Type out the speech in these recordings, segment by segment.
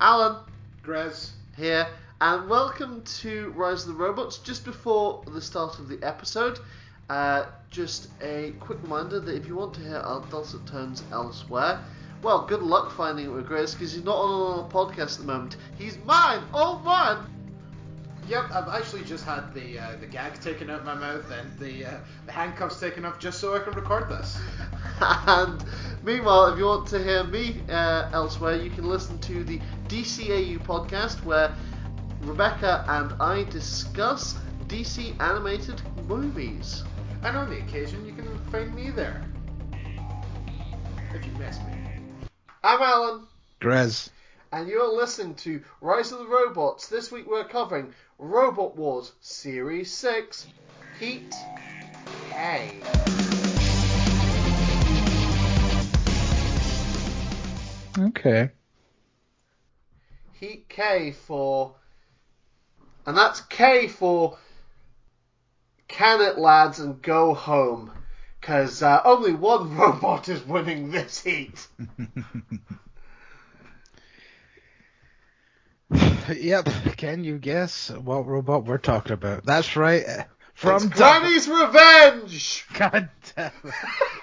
Alan Grez. here, and welcome to Rise of the Robots. Just before the start of the episode, just a quick reminder that if you want to hear our dulcet tones elsewhere, well, good luck finding it with Grez, because he's not on a podcast at the moment. He's mine, all mine! Yep, I've actually just had the gag taken out of my mouth and the handcuffs taken off just so I can record this. And meanwhile, if you want to hear me elsewhere, you can listen to the DCAU podcast, where Rebecca and I discuss DC animated movies. And on the occasion, you can find me there. If you miss me. I'm Alan. Grez. And you're listening to Rise of the Robots. This week we're covering Robot Wars Series 6, Heat K. Okay. Heat K for... And that's K for... Can it, lads, and go home. Because only one robot is winning this heat. Yep. Can you guess what robot we're talking about? That's right. It's Granny's Revenge! God damn it.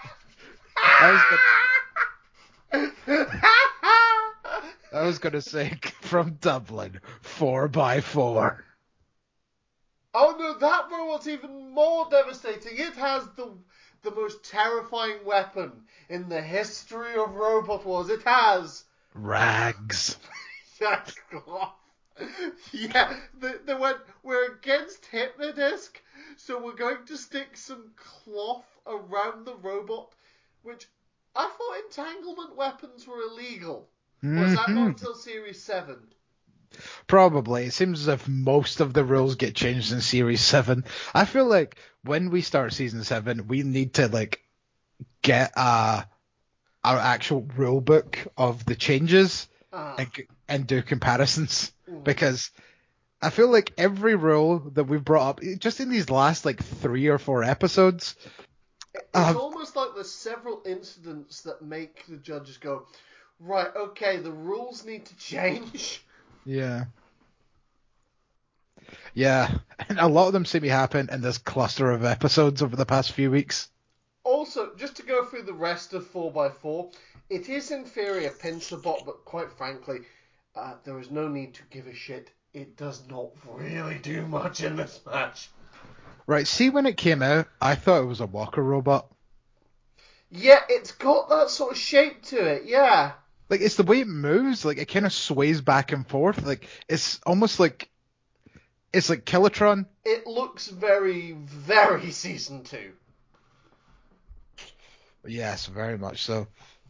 I was gonna say from Dublin, 4x4. Oh no, that robot's even more devastating. It has the most terrifying weapon in the history of Robot Wars. It has... Rags. Yeah, they went, we're against Hypnodisc, so we're going to stick some cloth around the robot, which I thought entanglement weapons were illegal. Was that not until Series 7? Probably. It seems as if most of the rules get changed in Series 7. I feel like when we start Season 7, we need to get our actual rule book of the changes and do comparisons. Because I feel like every rule that we've brought up, just in these last 3 or 4 episodes... It's almost like there's several incidents that make the judges go, right, okay, the rules need to change. Yeah. Yeah, and a lot of them seem to happen in this cluster of episodes over the past few weeks. Also, just to go through the rest of 4x4, it is inferior Pinsabot, but quite frankly, there is no need to give a shit. It does not really do much in this match. Right, see, when it came out, I thought it was a walker robot. Yeah, it's got that sort of shape to it, yeah. It's the way it moves, it kind of sways back and forth. It's almost like... It's like Killatron. It looks very, very Season 2. Yes, very much so.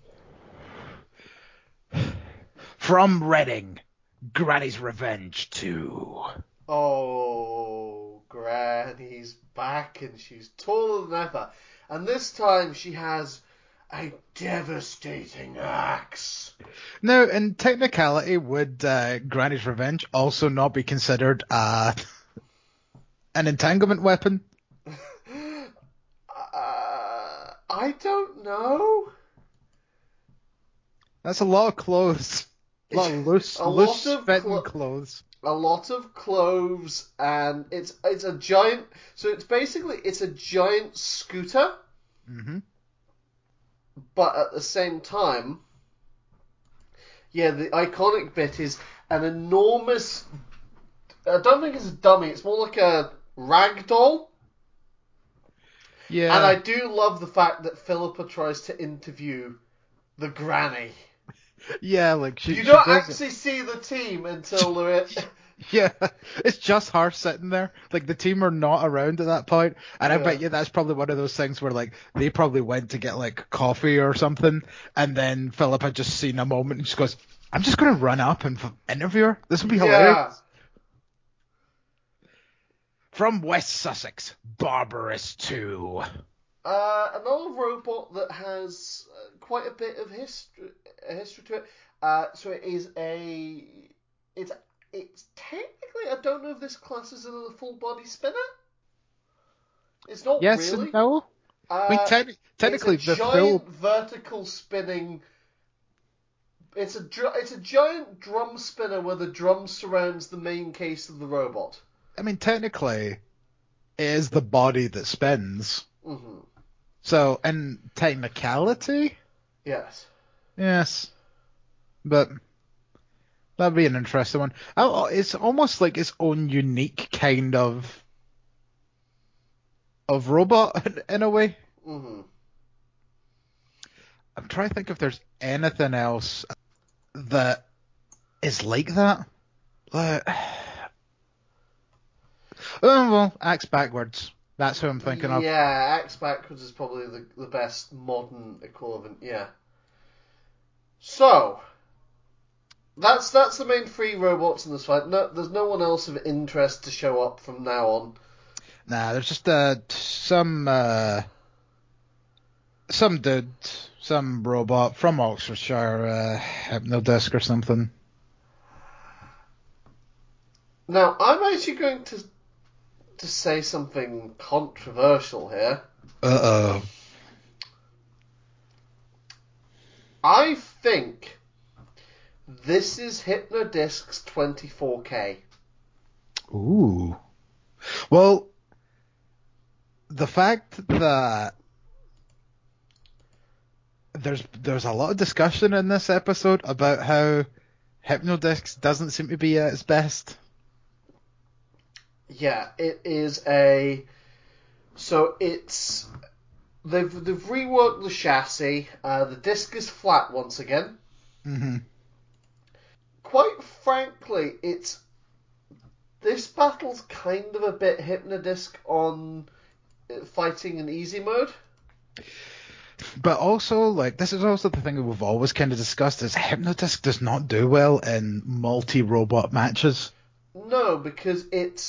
From Reading, Granny's Revenge 2. Oh, Granny's back and she's taller than ever. And this time she has a devastating axe. Now, in technicality, would Granny's Revenge also not be considered an entanglement weapon? I don't know. That's a lot of clothes. A lot of loose fitting clothes. A lot of clothes, and it's a giant... So it's a giant scooter. Mm-hmm. But at the same time, yeah, the iconic bit is an enormous... I don't think it's a dummy, it's more like a rag doll. Yeah. And I do love the fact that Philippa tries to interview the granny. Yeah, you don't actually see the team until they're... Yeah, it's just her sitting there. The team are not around at that point. And I bet you that's probably one of those things where, they probably went to get, coffee or something. And then Philip had just seen a moment and she goes, I'm just going to run up and interview her. This would be hilarious. From West Sussex, Barbarous 2. Another robot that has quite a bit of history to it. So it is it's technically, I don't know if this class is a full body spinner. It's not yes really. And no. Technically, it's a the giant full vertical spinning it's a giant drum spinner where the drum surrounds the main case of the robot. I mean, technically, it is the body that spins. Mm-hmm. So, in technicality, Yes. yes. But that'd be an interesting one. Oh, it's almost like its own unique kind of robot in a way. Mm-hmm. I'm trying to think if there's anything else that is like that. Like, oh well, axe backwards. That's who I'm thinking of. Yeah, Axe Backwards is probably the best modern equivalent. Yeah. So that's the main three robots in this fight. No, there's no one else of interest to show up from now on. Nah, there's just some dude, some robot from Oxfordshire, Hypnodisc or something. Now I'm actually going to say something controversial here. Uh-oh. I think this is Hypnodisc's 24K. Ooh. Well, the fact that there's a lot of discussion in this episode about how Hypnodisc doesn't seem to be at its best. Yeah, it is a... So it's... They've reworked the chassis. The disc is flat once again. Mm-hmm. Quite frankly, this battle's kind of a bit Hypnodisc on fighting in easy mode. But also, like, this is also the thing that we've always kind of discussed, is Hypnodisc does not do well in multi-robot matches. No, because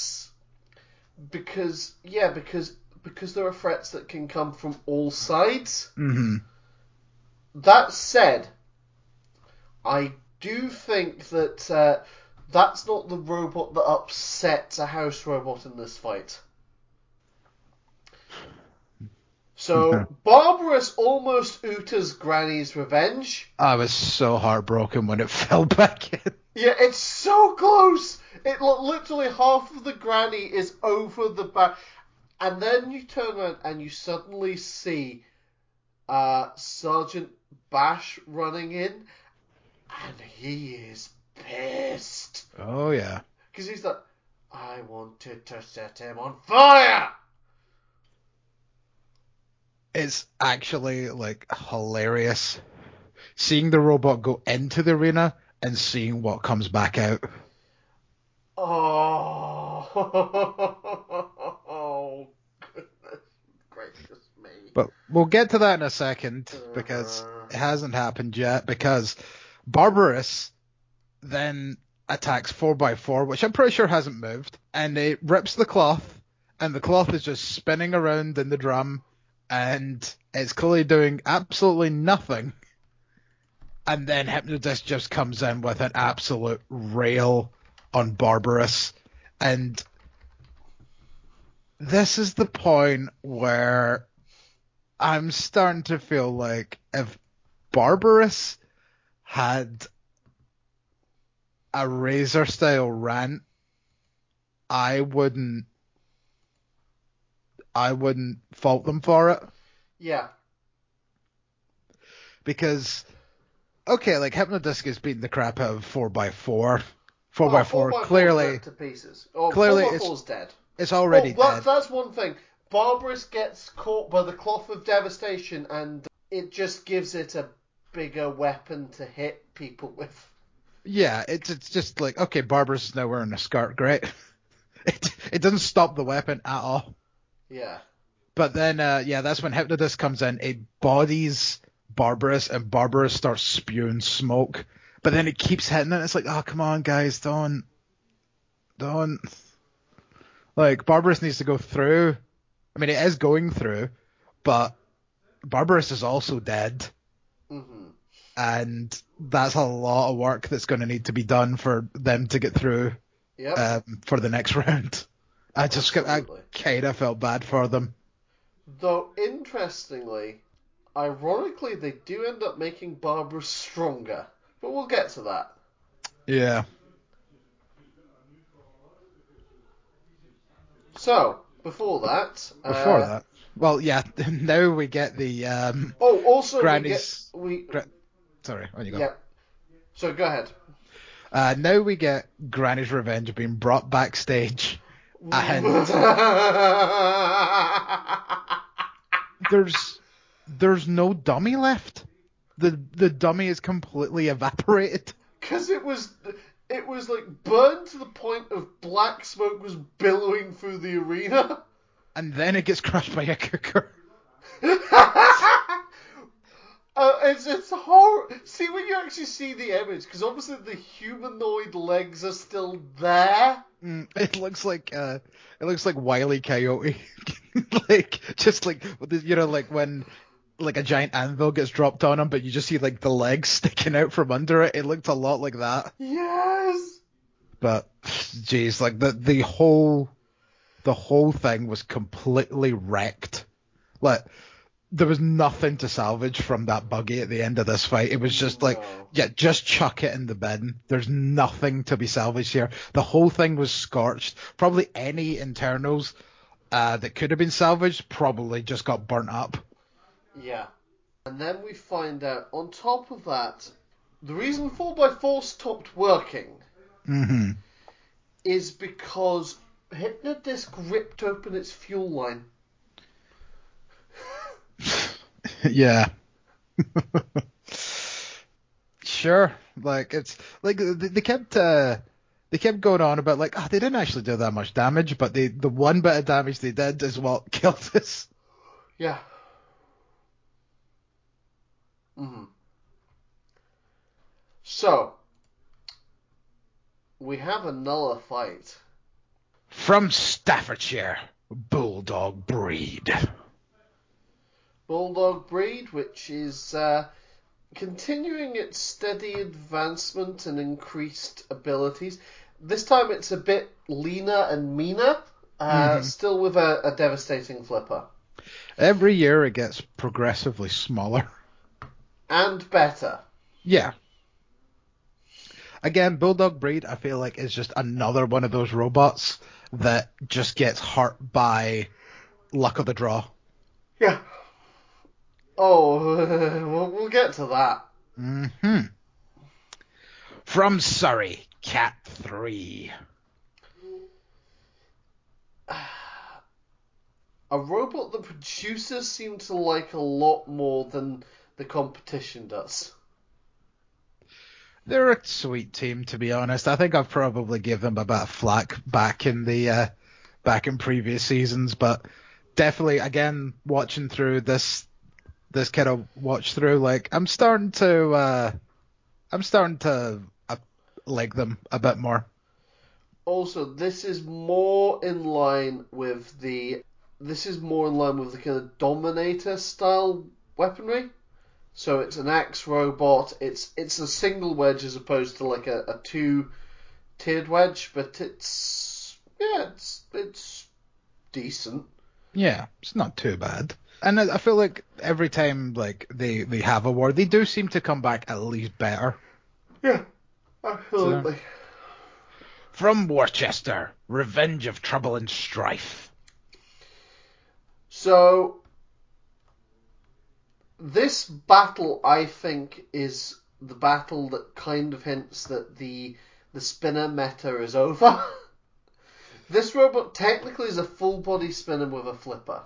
there are threats that can come from all sides. Mm-hmm. That said, I do think that that's not the robot that upsets a house robot in this fight. So, Barbarous almost Uta's Granny's revenge. I was so heartbroken when it fell back in. Yeah, it's so close! Literally half of the Granny is over the back. And then you turn around and you suddenly see Sergeant Bash running in. And he is pissed. Oh, yeah. Because he's like, I wanted to set him on fire! It's actually, like, hilarious seeing the robot go into the arena and seeing what comes back out. Oh, goodness gracious me. But we'll get to that in a second, because it hasn't happened yet, because Barbarous then attacks 4x4, which I'm pretty sure hasn't moved, and it rips the cloth, and the cloth is just spinning around in the drum, and it's clearly doing absolutely nothing. And then Hypnodisc just comes in with an absolute rail on Barbarous. And this is the point where I'm starting to feel like if Barbarous had a Razor-style rant, I wouldn't fault them for it. Yeah. Because, okay, like, Hypnodisc is beating the crap out of 4x4. 4x4 clearly to pieces. Oh, clearly 4x4's dead. It's already dead. That's one thing. Barbarous gets caught by the Cloth of Devastation, and it just gives it a bigger weapon to hit people with. Yeah, it's just like, okay, Barbarous is now wearing a skirt, great. It doesn't stop the weapon at all. Yeah. But then, that's when Hypnodisc comes in. It bodies Barbarous, and Barbarous starts spewing smoke. But then it keeps hitting it. It's like, oh, come on, guys, don't. Like, Barbarous needs to go through. I mean, it is going through, but Barbarous is also dead. Mm-hmm. And that's a lot of work that's going to need to be done for them to get through. Yep. For the next round. I kind of felt bad for them. Though, interestingly, ironically, they do end up making Barbarous stronger. But we'll get to that. Yeah. So, before that... Well, yeah, now we get the also Granny's... we Sorry, on you go. Yeah. So, go ahead. Now we get Granny's revenge being brought backstage, and there's no dummy left. The dummy is completely evaporated. Because it was like burned to the point of black smoke was billowing through the arena. And then it gets crushed by a cooker. It's horrible. See, when you actually see the image, because obviously the humanoid legs are still there. It looks like Wile E. Coyote, like just like like when like a giant anvil gets dropped on him, but you just see like the legs sticking out from under it. It looked a lot like that. Yes. But jeez, like the whole thing was completely wrecked. Like there was nothing to salvage from that buggy at the end of this fight. It was just like, yeah, just chuck it in the bin. There's nothing to be salvaged here. The whole thing was scorched. Probably any internals that could have been salvaged probably just got burnt up. Yeah. And then we find out, on top of that, the reason 4x4 stopped working is because Hypnodisc ripped open its fuel line. Yeah. Sure. Like it's like they kept going on about like, they didn't actually do that much damage, but the one bit of damage they did is what killed us. Yeah. So we have another fight. From Staffordshire, Bulldog breed. Bulldog breed, which is continuing its steady advancement and increased abilities. This time it's a bit leaner and meaner, still with a devastating flipper. Every year it gets progressively smaller. And better. Yeah. Again, Bulldog breed, I feel like, is just another one of those robots that just gets hurt by luck of the draw. Yeah. Oh, we'll get to that. From Surrey, Cat 3. A robot the producers seem to like a lot more than the competition does. They're a sweet team, to be honest. I think I've probably given them a bit of flack back in previous seasons, but definitely, again, watching through this kind of watch through, like I'm starting to like them a bit more. Also, this is more in line with the kind of Dominator style weaponry. So it's an axe robot. It's a single wedge as opposed to like a two-tiered wedge, but it's decent. Yeah, it's not too bad. And I feel like every time like they have a war, they do seem to come back at least better. Yeah, absolutely. So, from Worcester, Revenge of Trouble and Strife. So this battle, I think, is the battle that kind of hints that the spinner meta is over. This robot technically is a full body spinner with a flipper.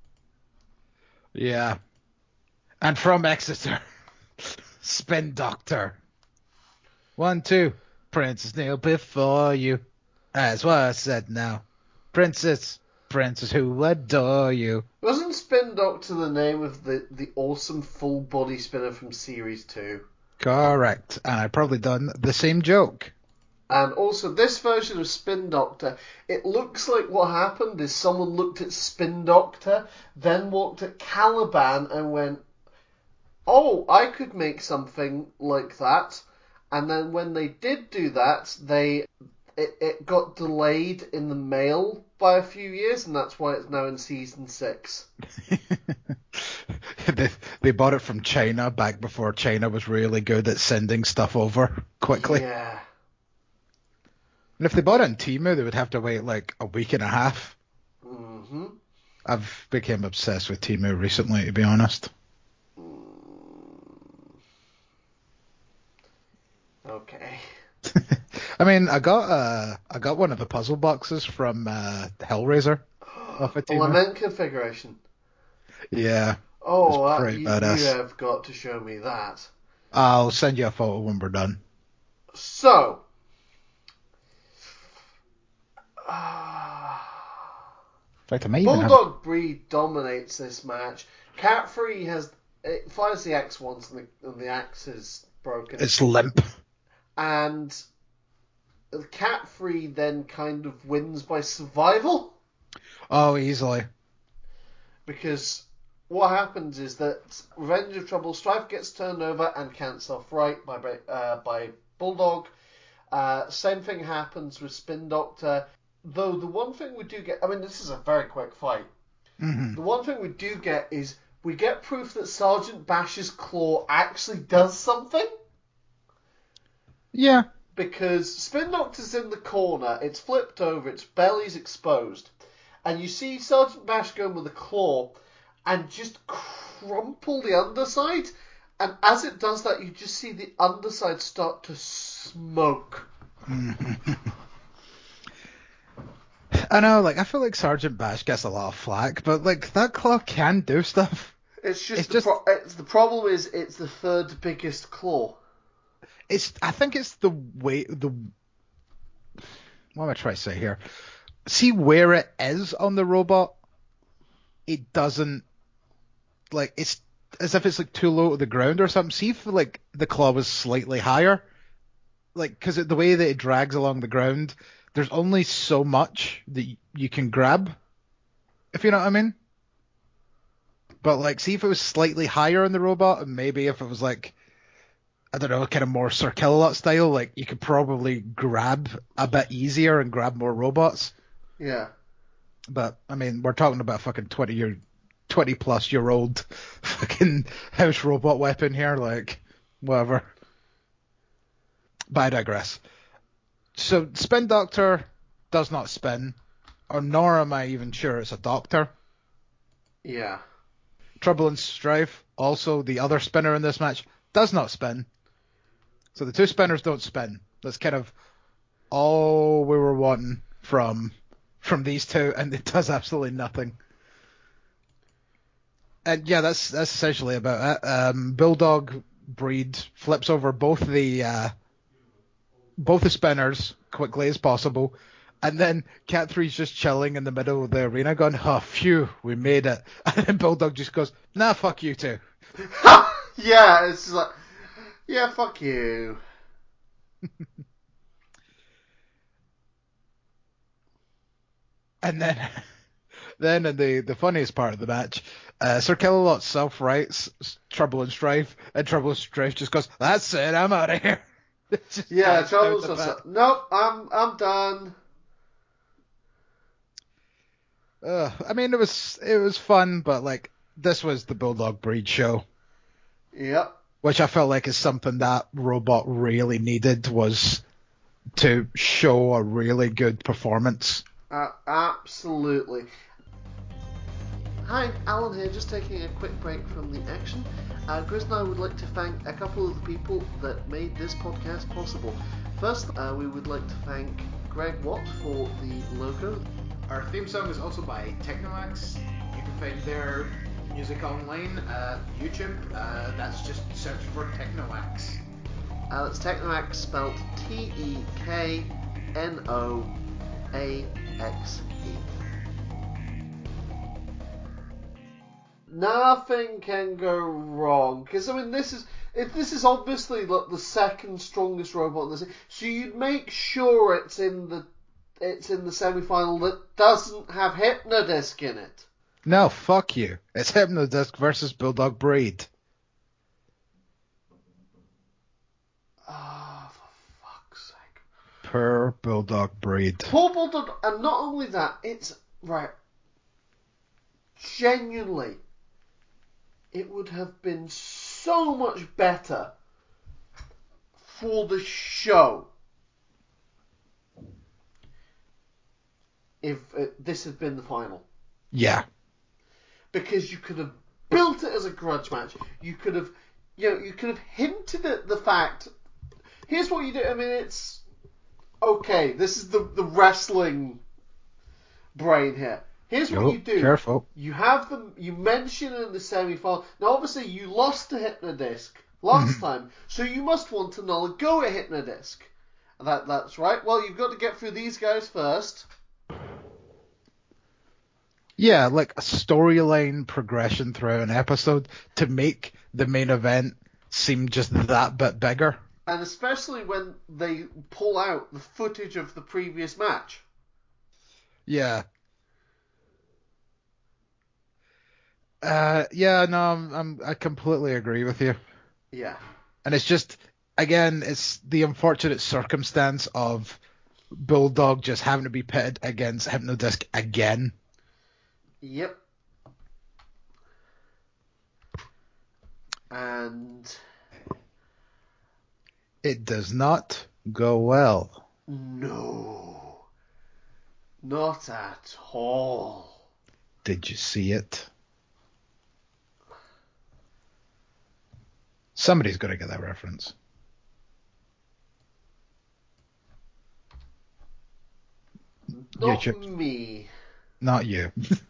Yeah. And from Exeter, Spin Doctor. 1, 2. Princess kneel before you. That's what I said now. Princess who adore you. Wasn't Spin Doctor the name of the awesome full body spinner from Series 2? Correct. And I've probably done the same joke. And also, this version of Spin Doctor, it looks like what happened is someone looked at Spin Doctor, then walked at Caliban and went, oh, I could make something like that. And then when they did do that, it got delayed in the mail by a few years, and that's why it's now in Season 6. they bought it from China back before China was really good at sending stuff over quickly. Yeah. And if they bought it in Temu, they would have to wait like a week and a half. Mm-hmm. I've become obsessed with Temu recently, to be honest. Okay. I mean, I got one of the puzzle boxes from Hellraiser off of A Temu. lament configuration. Yeah. Oh, It's pretty you badass. have got to show me that. I'll send you a photo when we're done. So, In fact, I may even have... Bulldog Breed dominates this match. Cat Free it fires the axe once and the axe is broken. It's limp. And Cat Free then kind of wins by survival. Oh, easily. Because what happens is that Revenge of Trouble Strife gets turned over and counts off right by Bulldog. Same thing happens with Spin Doctor. Though the one thing we do get, I mean, this is a very quick fight. Mm-hmm. The one thing we do get is we get proof that Sergeant Bash's claw actually does something. Yeah. Because Spin Doctor's in the corner, it's flipped over, its belly's exposed, and you see Sergeant Bash going with a claw and just crumple the underside, and as it does that, you just see the underside start to smoke. I know, like, I feel like Sergeant Bash gets a lot of flack, but, like, that claw can do stuff. It's the problem is it's the third biggest claw. I think it's the way, what am I trying to say here? See where it is on the robot? It doesn't, like, it's as if it's, like, too low to the ground or something. See if, like, the claw was slightly higher? Like, because the way that it drags along the ground, there's only so much that you can grab, if you know what I mean. But, like, see if it was slightly higher on the robot, and maybe if it was, like, I don't know, kind of more Sir Killalot style, like, you could probably grab a bit easier and grab more robots. Yeah. But, I mean, we're talking about a fucking 20-plus-year-old fucking house robot weapon here, like, whatever. But I digress. So, Spin Doctor does not spin, or nor am I even sure it's a doctor. Yeah. Trouble and Strife, also the other spinner in this match, does not spin. So the two spinners don't spin. That's kind of all we were wanting from these two, and it does absolutely nothing. And yeah, that's essentially about it. Bulldog Breed flips over both the spinners quickly as possible, and then Cat 3's just chilling in the middle of the arena going, oh, phew, we made it. And then Bulldog just goes, nah, fuck you two. Yeah, it's like, yeah, fuck you. And then in the funniest part of the match, Sir Killalot self-writes Trouble and Strife, and Trouble and Strife just goes, that's it, I'm out of here. Yeah, Trouble's just like, nope, I'm done. I mean, it was fun, but like, this was the Bulldog Breed show. Yep. Which I felt like is something that Robot really needed, was to show a really good performance. Absolutely. Hi, Alan here, just taking a quick break from the action. Chris and I would like to thank a couple of the people that made this podcast possible. First, we would like to thank Greg Watt for the logo. Our theme song is also by Technoax. You can find their music online at YouTube. That's just search for Technoax. That's Technoax, spelled Teknoaxe. Nothing can go wrong, because I mean this is obviously like the second strongest robot in the series, so you'd make sure it's in the semi-final that doesn't have Hypnodisc in it. No, fuck you. It's Hypnodisc versus Bulldog Breed. Ah, for fuck's sake. Per Bulldog Breed. Poor Bulldog, and not only that, it's right. Genuinely, it would have been so much better for the show if this had been the final. Yeah. Because you could have built it as a grudge match. You could have, you could have hinted at the fact. Here's what you do. I mean, it's okay. This is the wrestling brain here. Here's what you do. Careful. You have them. You mention in the semi-final. Now, obviously, you lost to Hypnodisc last time, so you must want to null and go at Hypnodisc. That's right. Well, you've got to get through these guys first. Yeah, like a storyline progression throughout an episode to make the main event seem just that bit bigger. And especially when they pull out the footage of the previous match. Yeah. I completely agree with you. Yeah. And it's just, again, it's the unfortunate circumstance of Bulldog just having to be pitted against Hypnodisc again. Yep. And it does not go well. No. Not at all. Did you see it? Somebody's got to get that reference. Not YouTube. me. Not you.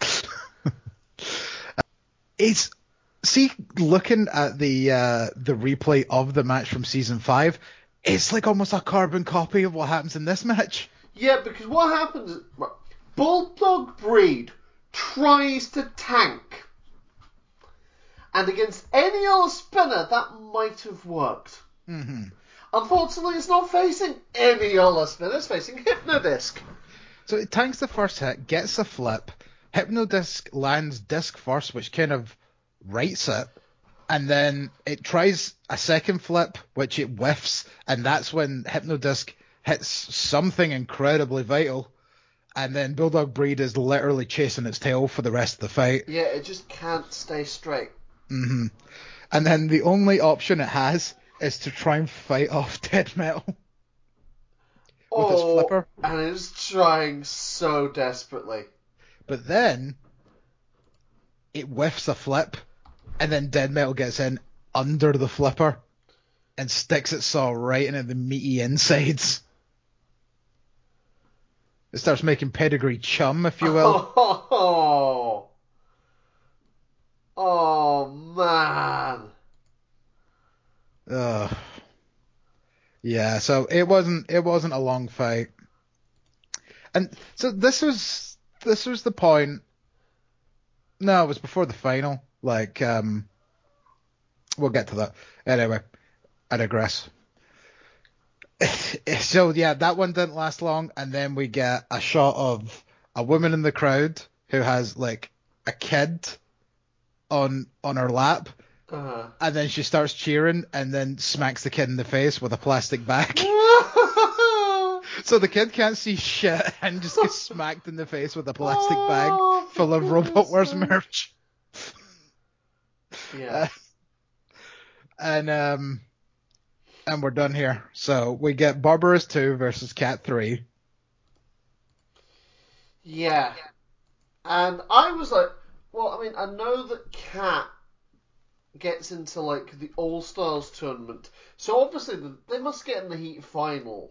It's looking at the replay of the match from season 5. It's like almost a carbon copy of what happens in this match. Yeah, because what happens is Bulldog Breed tries to tank, and against any other spinner that might have worked. Mm-hmm. Unfortunately, it's not facing any other spinner; it's facing Hypnodisc. So it tanks the first hit, gets a flip. Hypnodisc lands disc first, which kind of rights it. And then it tries a second flip, which it whiffs. And that's when Hypnodisc hits something incredibly vital. And then Bulldog Breed is literally chasing its tail for the rest of the fight. Yeah, it just can't stay straight. Mm-hmm. And then the only option it has is to try and fight off Dead Metal. With his flipper. And it's trying so desperately. But then it whiffs a flip, and then Dead Metal gets in under the flipper and sticks its saw right into the meaty insides. It starts making pedigree chum, if you will. Oh man. Yeah, so it wasn't a long fight. And so this was the point. No, it was before the final. Like, we'll get to that. Anyway, I digress. So yeah, that one didn't last long, and then we get a shot of a woman in the crowd who has like a kid on her lap, and then she starts cheering, and then smacks the kid in the face with a plastic bag. So the kid can't see shit and just gets smacked in the face with a plastic bag full of Robot Wars merch. Yeah. And we're done here. So we get Barbarous 2 versus Cat 3. Yeah. And I was like, well, I mean, I know that Cat gets into like the All Stars tournament, so obviously they must get in the Heat final.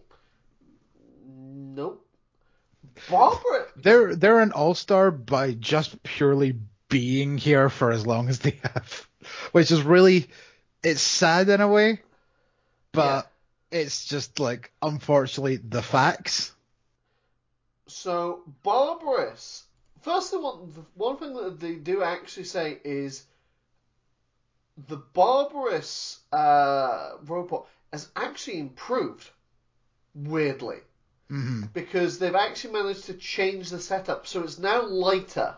Nope. Barbara. They're an All-Star by just purely being here for as long as they have, which is really, it's sad in a way, but it's just like, unfortunately, the facts. So Barbarous. First, one thing that they do actually say is the Barbarous robot has actually improved, weirdly. Mm-hmm. Because they've actually managed to change the setup, so it's now lighter.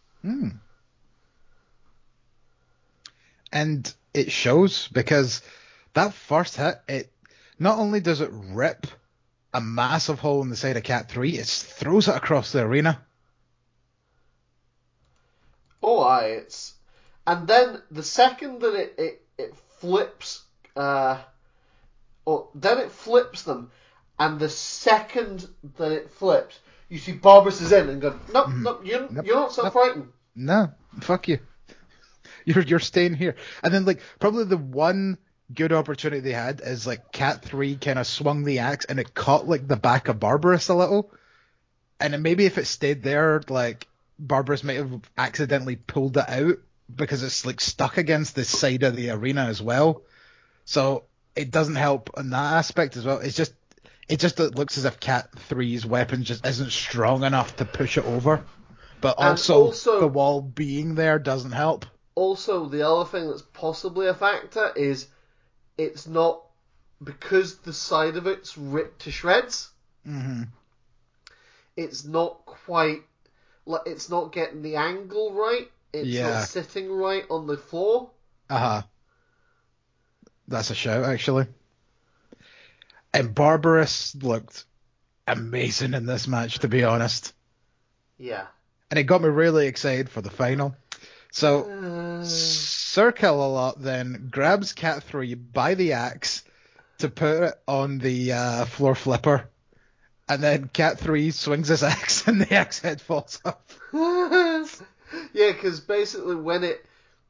And it shows, because that first hit, it not only does it rip a massive hole in the side of Cat 3, it throws it across the arena. Oh, aye, And then the second that it flips, then it flips them, and the second that it flips, you see Barbarous is in and go, nope, you're not so frightened. No, fuck you. You're staying here. And then like probably the one good opportunity they had is like Cat 3 kind of swung the axe and it caught like the back of Barbarous a little. And then maybe if it stayed there, like Barbarous might have accidentally pulled it out because it's like stuck against the side of the arena as well. So it doesn't help on that aspect as well. It just looks as if Cat 3's weapon just isn't strong enough to push it over. But also the wall being there doesn't help. Also, the other thing that's possibly a factor is it's not, because the side of it's ripped to shreds. Mm-hmm. It's not quite, it's not getting the angle right. It's not sitting right on the floor. That's a shout, actually. And Barbarous looked amazing in this match, to be honest. Yeah. And it got me really excited for the final. So, Sir Kill-A-Lot then grabs Cat 3 by the axe to put it on the floor flipper. And then Cat 3 swings his axe and the axe head falls off. Yeah, because basically when it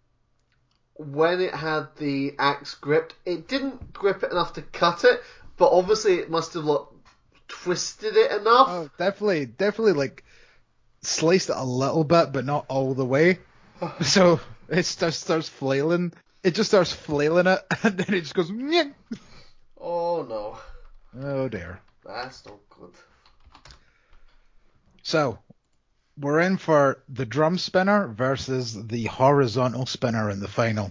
had the axe gripped, it didn't grip it enough to cut it, but obviously it must have twisted it enough. Oh, definitely like sliced it a little bit, but not all the way. So it just starts flailing. It just starts flailing it, and then it just goes. Nyeh. Oh no! Oh dear. That's not good. So we're in for the drum spinner versus the horizontal spinner in the final.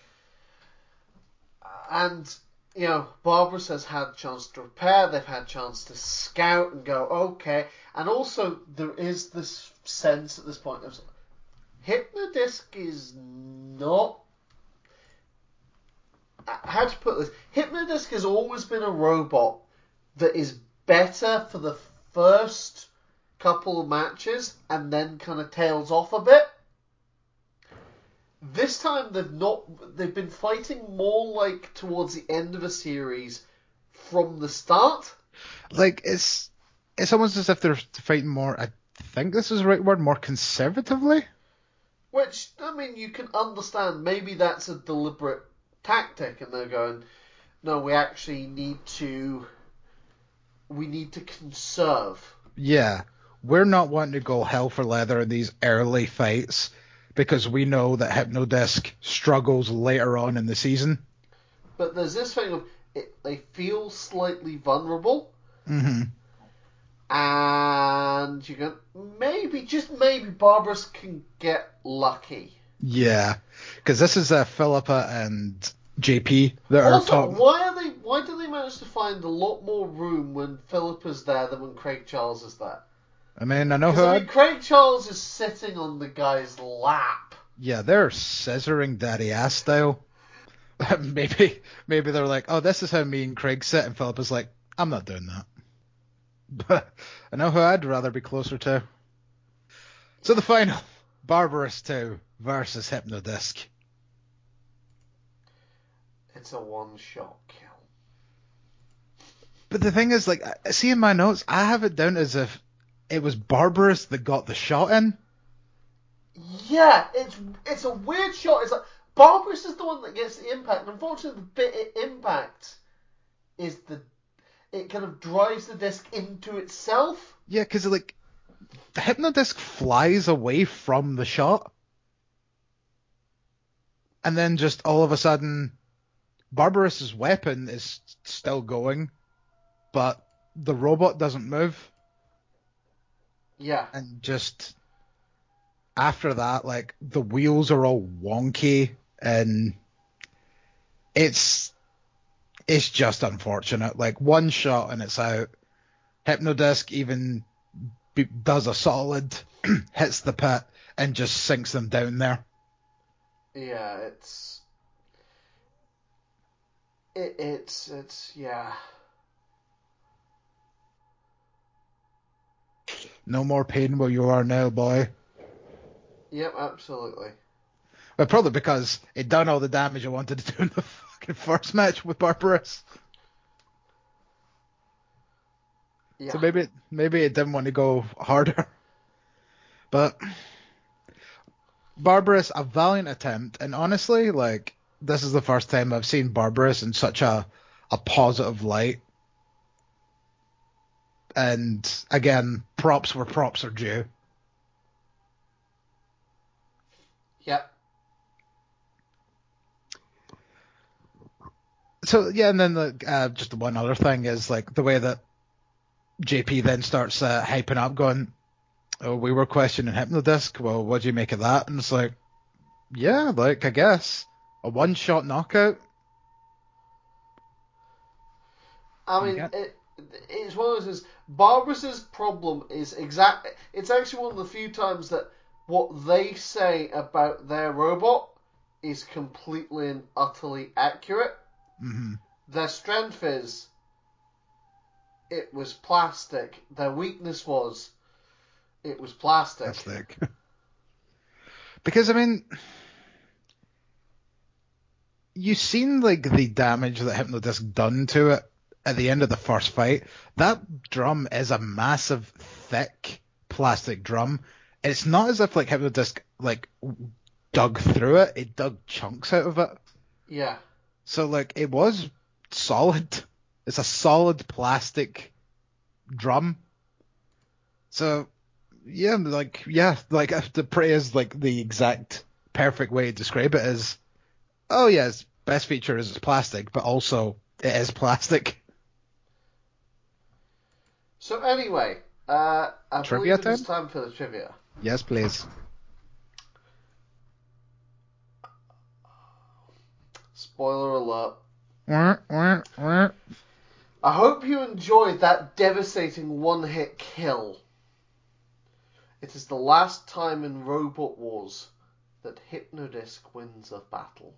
And Barbarous has had a chance to repair. They've had a chance to scout and go okay. And also there is this sense at this point of Hypnodisc is not. How to put this? Hypnodisc has always been a robot that is better for the first couple of matches and then kind of tails off a bit. This time they've been fighting more like towards the end of a series from the start. Like it's almost as if they're fighting more, I think this is the right word, more conservatively. Which, I mean, you can understand. Maybe that's a deliberate tactic, and they're going, no, we actually need to conserve. Yeah, we're not wanting to go hell for leather in these early fights because we know that Hypnodisc struggles later on in the season. But there's this thing of they feel slightly vulnerable. Mm-hmm. And you go, just maybe Barbarous can get lucky. Yeah, because this is Philippa and JP that are also, talking. Why do they manage to find a lot more room when Philippa's there than when Craig Charles is there? I mean, I know Craig Charles is sitting on the guy's lap. Yeah, they're scissoring daddy ass style. maybe they're like, oh, this is how me and Craig sit, and Philippa's like, I'm not doing that. But I know who I'd rather be closer to. So the final, Barbarous 2 versus Hypnodisc. It's a one-shot kill. But the thing is, like, see in my notes, I have it down as if it was Barbarous that got the shot in. Yeah, it's a weird shot. It's like Barbarous is the one that gets the impact. And unfortunately, the bit it impacts is it kind of drives the disc into itself. Yeah, because like the Hypnodisc flies away from the shot, and then just all of a sudden, Barbarous's weapon is still going, but the robot doesn't move. Yeah. And just after that, like the wheels are all wonky, and it's just unfortunate. Like one shot and it's out. Hypnodisc even does a solid, hits the pit, and just sinks them down there. Yeah, it's yeah. No more pain where you are now, boy. Yep, absolutely. But probably because it done all the damage I wanted to do in the fucking first match with Barbarous. Yeah. So maybe it didn't want to go harder. But Barbarous, a valiant attempt, and honestly, like, this is the first time I've seen Barbarous in such a positive light. And again, props where props are due. Yep. So yeah, and then just one other thing is like the way that JP then starts hyping up, going, "Oh, we were questioning Hypnodisc. Well, what do you make of that?" And it's like, yeah, like I guess a one-shot knockout. I mean, it's one of those things. Barbarous's problem is it's actually one of the few times that what they say about their robot is completely and utterly accurate. Mm-hmm. Their strength is it was plastic. Their weakness was it was plastic. Because I mean, you've seen like the damage that Hypnodisc done to it at the end of the first fight. That drum is a massive, thick plastic drum. It's not as if like Hypnodisc like dug through it. It dug chunks out of it. Yeah. So like it was solid. It's a solid plastic drum. So yeah, like the praise, like the exact perfect way to describe it is, oh yeah, its best feature is it's plastic, but also it is plastic. So anyway, I Trivia believe it is time? time for the trivia. Yes, please. Spoiler alert. Wah, wah, wah. I hope you enjoyed that devastating one-hit kill. It is the last time in Robot Wars that Hypnodisc wins a battle.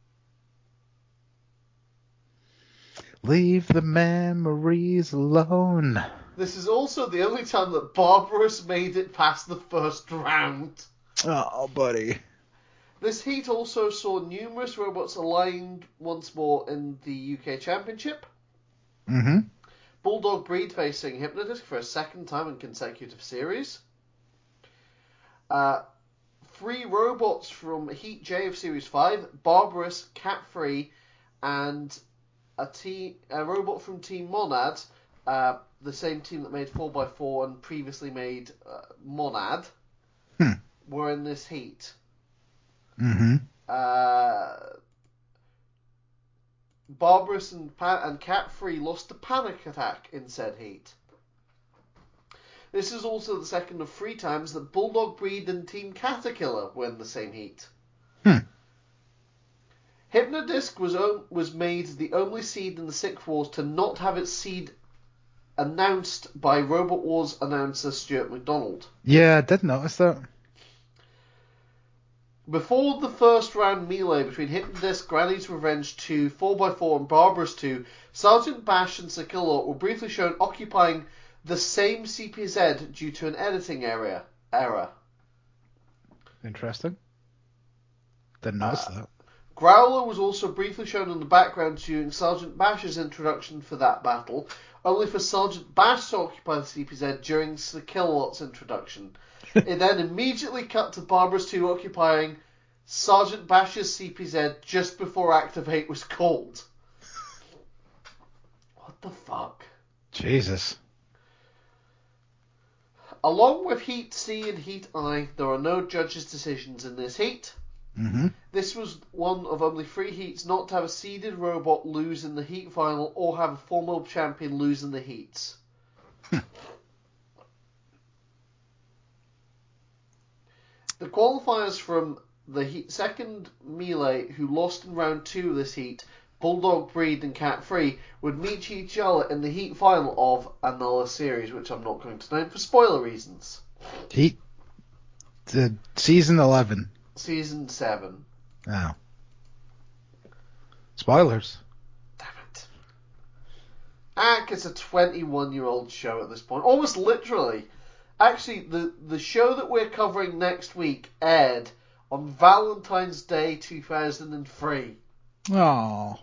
Leave the memories alone. This is also the only time that Barbarous made it past the first round. Oh, buddy. This heat also saw numerous robots aligned once more in the UK Championship. Mm-hmm. Bulldog Breed facing Hypnodisc for a second time in consecutive series. 3 robots from Heat J of Series 5, Barbarous, Cat-Free, and a robot from Team Monad, the same team that made 4x4 and previously made Monad, were in this heat. Mm-hmm. Barbarous and Cat-Free lost to Panic Attack in said heat. This is also the second of 3 times that Bulldog Breed and Team Caterkiller were in the same heat. Hypnodisc was made the only seed in the Six Wars to not have its seed announced by Robot Wars announcer Stuart McDonald. Yeah, I did notice that. Before the first round melee between Hypnodisc, Granny's Revenge 2, 4x4 and Barbarous 2, Sergeant Bash and Sir Killalot were briefly shown occupying the same CPZ due to an editing error. Interesting. Didn't notice that. Growler was also briefly shown in the background during Sergeant Bash's introduction for that battle, only for Sergeant Bash to occupy the CPZ during Sir Killalot's introduction. It then immediately cut to Barbarous 2 occupying Sergeant Bash's CPZ just before Activate was called. What the fuck? Jesus. Along with Heat C and Heat I, there are no judges' decisions in this heat. Mm-hmm. This was one of only 3 heats not to have a seeded robot lose in the heat final or have a former champion lose in the heats. The qualifiers from the second melee who lost in round 2 of this heat, Bulldog Breed and Cat-Free, would meet each other in the heat final of another series, which I'm not going to name for spoiler reasons. Heat. Season 11. Season 7. Oh. Spoilers. Damn it. It's a 21-year-old show at this point. Almost literally. Actually, the show that we're covering next week aired on Valentine's Day 2003. Oh.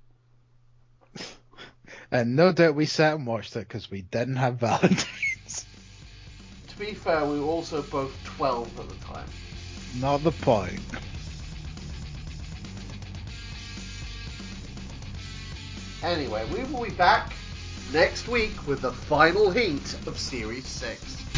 And no doubt we sat and watched it because we didn't have Valentine's. To be fair, we were also both 12 at the time. Not the point. Anyway, we will be back next week with the final heat of Series 6.